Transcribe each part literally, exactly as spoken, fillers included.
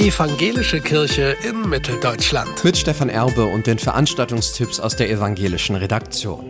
Evangelische Kirche in Mitteldeutschland. Mit Stefan Erbe und den Veranstaltungstipps aus der evangelischen Redaktion.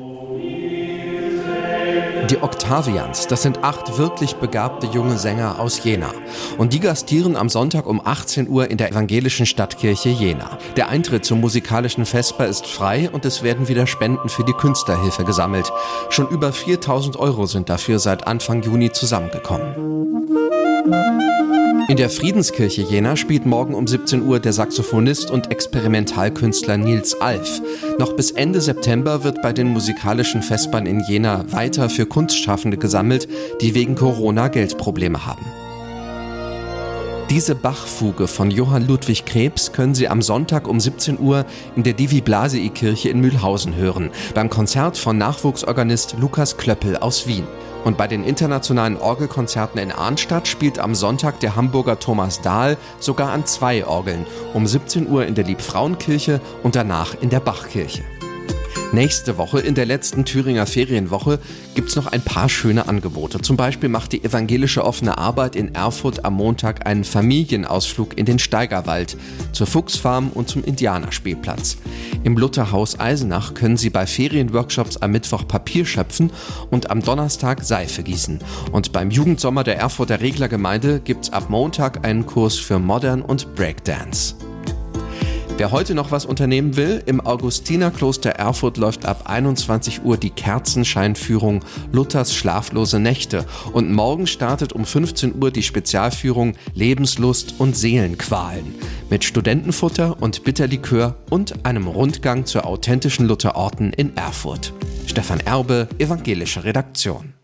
Die Octavians, das sind acht wirklich begabte junge Sänger aus Jena. Und die gastieren am Sonntag um achtzehn Uhr in der evangelischen Stadtkirche Jena. Der Eintritt zum musikalischen Vesper ist frei und es werden wieder Spenden für die Künstlerhilfe gesammelt. Schon über viertausend Euro sind dafür seit Anfang Juni zusammengekommen. In der Friedenskirche Jena spielt morgen um siebzehn Uhr der Saxophonist und Experimentalkünstler Nils Alf. Noch bis Ende September wird bei den musikalischen Vespern in Jena weiter für Kunstschaffende gesammelt, die wegen Corona Geldprobleme haben. Diese Bach-Fuge von Johann Ludwig Krebs können Sie am Sonntag um siebzehn Uhr in der Divi Blasei-Kirche in Mühlhausen hören, beim Konzert von Nachwuchsorganist Lukas Klöppel aus Wien. Und bei den internationalen Orgelkonzerten in Arnstadt spielt am Sonntag der Hamburger Thomas Dahl sogar an zwei Orgeln, um siebzehn Uhr in der Liebfrauenkirche und danach in der Bachkirche. Nächste Woche, in der letzten Thüringer Ferienwoche, gibt's noch ein paar schöne Angebote. Zum Beispiel macht die evangelische offene Arbeit in Erfurt am Montag einen Familienausflug in den Steigerwald, zur Fuchsfarm und zum Indianerspielplatz. Im Lutherhaus Eisenach können Sie bei Ferienworkshops am Mittwoch Papier schöpfen und am Donnerstag Seife gießen. Und beim Jugendsommer der Erfurter Reglergemeinde gibt's ab Montag einen Kurs für Modern und Breakdance. Wer heute noch was unternehmen will, im Augustinerkloster Erfurt läuft ab einundzwanzig Uhr die Kerzenscheinführung Luthers schlaflose Nächte und morgen startet um fünfzehn Uhr die Spezialführung Lebenslust und Seelenqualen mit Studentenfutter und Bitterlikör und einem Rundgang zu authentischen Lutherorten in Erfurt. Stefan Erbe, evangelische Redaktion.